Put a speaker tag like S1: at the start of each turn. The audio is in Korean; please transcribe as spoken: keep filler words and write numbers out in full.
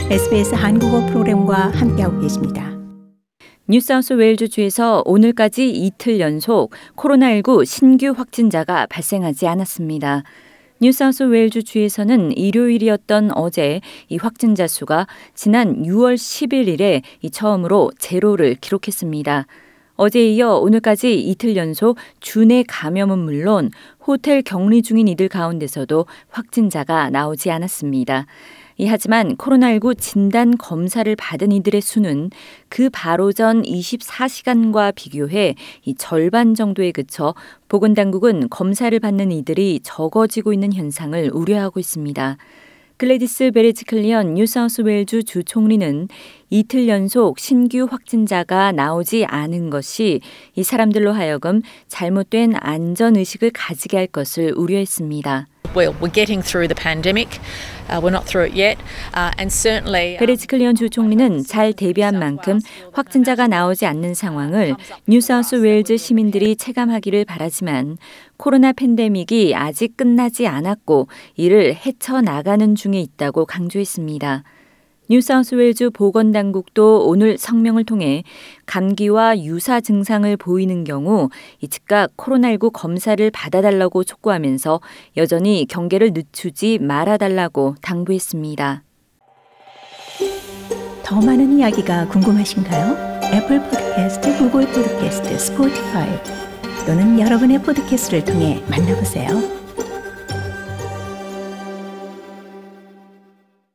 S1: 에스비에스 한국어 프로그램과 함께하고 계십니다.
S2: 뉴사우스웨일즈주에서 오늘까지 이틀 연속 코로나십구 신규 확진자가 발생하지 않았습니다. 뉴사우스웨일즈주에서는 일요일이었던 어제 이 확진자 수가 지난 유월 십일일에 이 처음으로 제로를 기록했습니다. 어제에 이어 오늘까지 이틀 연속 주내 감염은 물론 호텔 격리 중인 이들 가운데서도 확진자가 나오지 않았습니다. 이 하지만 코로나십구 진단 검사를 받은 이들의 수는 그 바로 전 이십사 시간과 비교해 이 절반 정도에 그쳐 보건당국은 검사를 받는 이들이 적어지고 있는 현상을 우려하고 있습니다. 글래디스 베레지클리언 뉴사우스웨일즈 주 총리는 이틀 연속 신규 확진자가 나오지 않은 것이 이 사람들로 하여금 잘못된 안전의식을 가지게 할 것을 우려했습니다.
S3: Well, we're getting through the pandemic. Uh, we're not through it yet. Uh, and certainly.
S2: 베레지클리언 주 총리는 잘 대비한 만큼 확진자가 나오지 않는 상황을 뉴사우스웨일즈 시민들이 체감하기를 바라지만 코로나 팬데믹이 아직 끝나지 않았고 이를 헤쳐나가는 중에 있다고 강조했습니다. 뉴사우스웨일즈 보건당국도 오늘 성명을 통해 감기와 유사 증상을 보이는 경우 즉각 코로나십구 검사를 받아달라고 촉구하면서 여전히 경계를 늦추지 말아달라고 당부했습니다.
S1: 더 많은 이야기가 궁금하신가요? 애플 팟캐스트, 구글 팟캐스트, 스포티파이 또는 여러분의 팟캐스트를 통해 만나보세요.